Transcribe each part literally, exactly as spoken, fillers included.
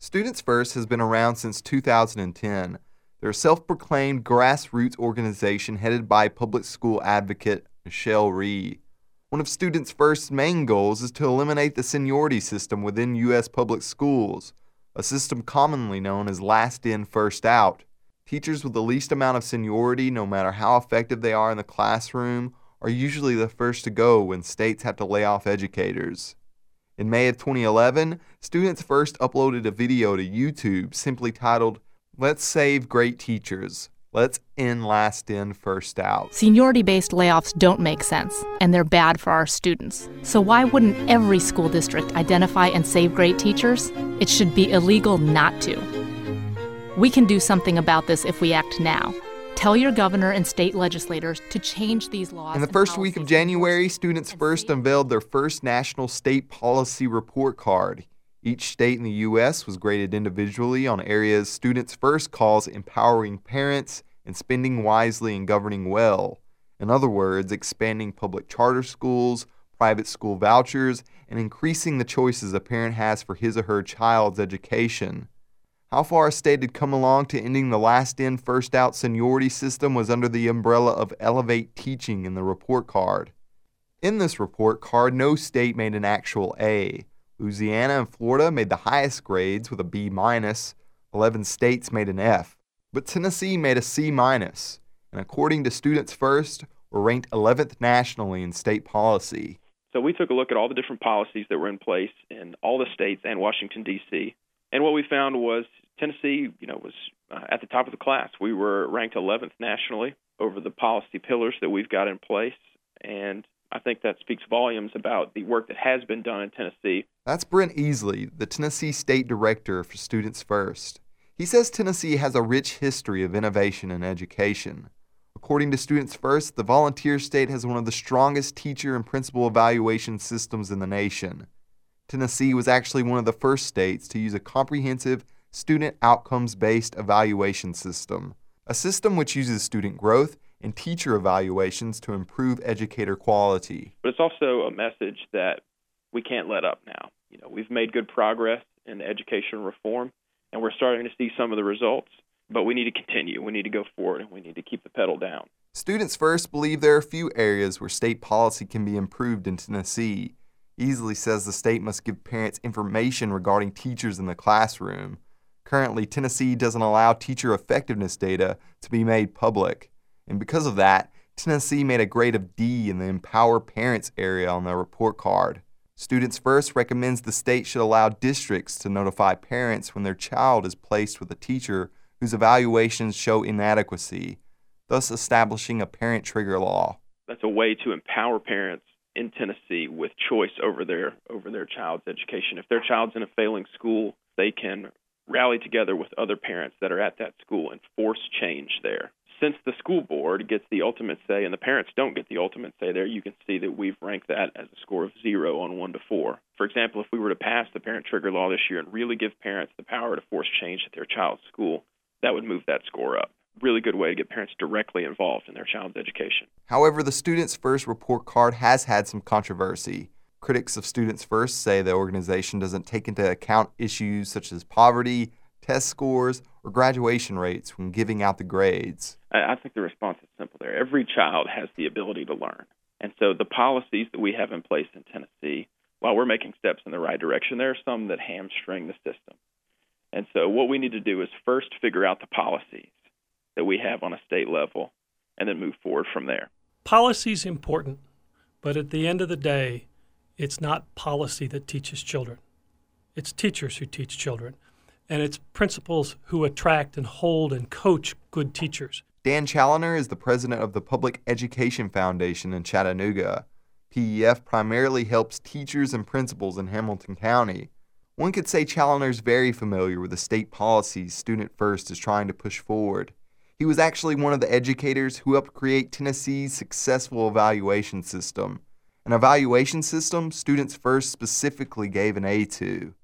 Students First has been around since two thousand ten. They're a self-proclaimed grassroots organization headed by public school advocate Michelle Rhee. One of Students First's main goals is to eliminate the seniority system within U S public schools, a system commonly known as last in, first out. Teachers with the least amount of seniority, no matter how effective they are in the classroom, are usually the first to go when states have to lay off educators. In May of twenty eleven, Students First uploaded a video to YouTube simply titled, "Let's Save Great Teachers. Let's End Last In, First Out." Seniority-based layoffs don't make sense, and they're bad for our students. So why wouldn't every school district identify and save great teachers? It should be illegal not to. We can do something about this if we act now. Tell your governor and state legislators to change these laws. In the first week of January, Students First unveiled their first national state policy report card. Each state in the U S was graded individually on areas Students First calls empowering parents and spending wisely and governing well. In other words, expanding public charter schools, private school vouchers, and increasing the choices a parent has for his or her child's education. How far a state had come along to ending the last in, first out seniority system was under the umbrella of Elevate Teaching in the report card. In this report card, no state made an actual A. Louisiana and Florida made the highest grades with a B minus. eleven states made an F. But Tennessee made a C minus, and according to Students First, were ranked eleventh nationally in state policy. So we took a look at all the different policies that were in place in all the states and Washington, D C, and what we found was Tennessee, you know, was uh, at the top of the class. We were ranked eleventh nationally over the policy pillars that we've got in place, and I think that speaks volumes about the work that has been done in Tennessee. That's Brent Easley, the Tennessee State Director for Students First. He says Tennessee has a rich history of innovation in education. According to Students First, the volunteer state has one of the strongest teacher and principal evaluation systems in the nation. Tennessee was actually one of the first states to use a comprehensive student outcomes-based evaluation system, a system which uses student growth and teacher evaluations to improve educator quality. But it's also a message that we can't let up now. You know, we've made good progress in education reform, and we're starting to see some of the results, but we need to continue. We need to go forward, and we need to keep the pedal down. Students First believe there are a few areas where state policy can be improved in Tennessee. Easley says the state must give parents information regarding teachers in the classroom. Currently, Tennessee doesn't allow teacher effectiveness data to be made public. And because of that, Tennessee made a grade of D in the Empower Parents area on their report card. Students First recommends the state should allow districts to notify parents when their child is placed with a teacher whose evaluations show inadequacy, thus establishing a parent trigger law. That's a way to empower parents in Tennessee with choice over their over their child's education. If their child's in a failing school, they can rally together with other parents that are at that school and force change there. Since the school board gets the ultimate say and the parents don't get the ultimate say there, you can see that we've ranked that as a score of zero on one to four. For example, if we were to pass the parent trigger law this year and really give parents the power to force change at their child's school, that would move that score up. Really good way to get parents directly involved in their child's education. However, the Students First report card has had some controversy. Critics of Students First say the organization doesn't take into account issues such as poverty, test scores, or graduation rates when giving out the grades. I think the response is simple there. Every child has the ability to learn. And so the policies that we have in place in Tennessee, while we're making steps in the right direction, there are some that hamstring the system. And so what we need to do is first figure out the policies that we have on a state level and then move forward from there. Policy's important, but at the end of the day, it's not policy that teaches children. It's teachers who teach children, and it's principals who attract and hold and coach good teachers. Dan Challoner is the president of the Public Education Foundation in Chattanooga. P E F primarily helps teachers and principals in Hamilton County. One could say Challoner's very familiar with the state policies Student First is trying to push forward. He was actually one of the educators who helped create Tennessee's successful evaluation system, an evaluation system Students First specifically gave an A to.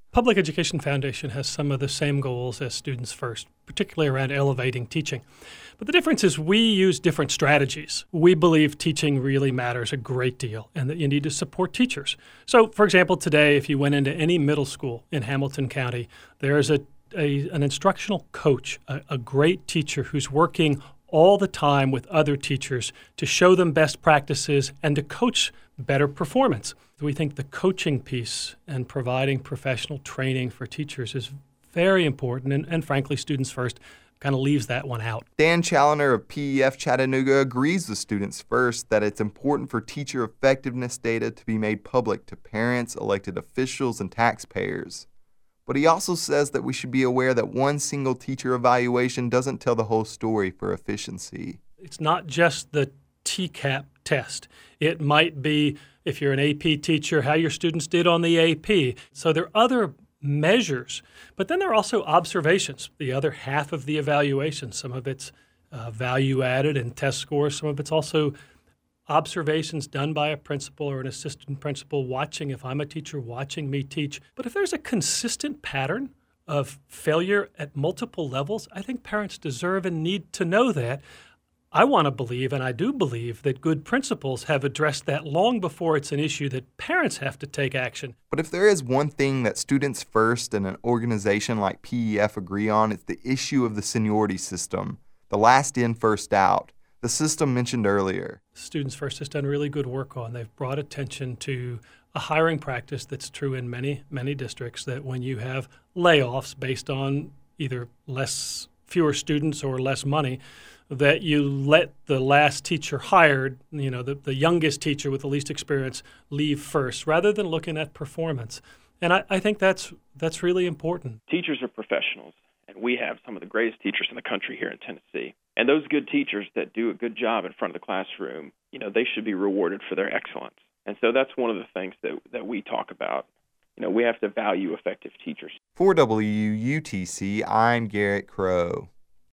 Public Education Foundation has some of the same goals as Students First, particularly around elevating teaching. But the difference is we use different strategies. We believe teaching really matters a great deal and that you need to support teachers. So, for example, today, if you went into any middle school in Hamilton County, there is a, a an instructional coach, a, a great teacher who's working all the time with other teachers to show them best practices and to coach better performance. We think the coaching piece and providing professional training for teachers is very important, and, and frankly, Students First kind of leaves that one out. Dan Challoner of P E F Chattanooga agrees with Students First that it's important for teacher effectiveness data to be made public to parents, elected officials, and taxpayers. But he also says that we should be aware that one single teacher evaluation doesn't tell the whole story for efficiency. It's not just the T CAP test. It might be, if you're an A P teacher, how your students did on the A P. So there are other measures, but then there are also observations, the other half of the evaluation. Some of it's uh, value added and test scores. Some of it's also observations done by a principal or an assistant principal watching, if I'm a teacher, watching me teach. But if there's a consistent pattern of failure at multiple levels, I think parents deserve and need to know that. I want to believe, and I do believe, that good principals have addressed that long before it's an issue that parents have to take action. But if there is one thing that Students First and an organization like P E F agree on, it's the issue of the seniority system, the last in, first out, the system mentioned earlier. Students First has done really good work on. They've brought attention to a hiring practice that's true in many, many districts, that when you have layoffs based on either less, fewer students or less money, that you let the last teacher hired, you know, the, the youngest teacher with the least experience, leave first, rather than looking at performance. And I, I think that's that's really important. Teachers are professionals, and we have some of the greatest teachers in the country here in Tennessee. And those good teachers that do a good job in front of the classroom, you know, they should be rewarded for their excellence. And so that's one of the things that, that we talk about. You know, we have to value effective teachers. For W U T C, I'm Garrett Crow.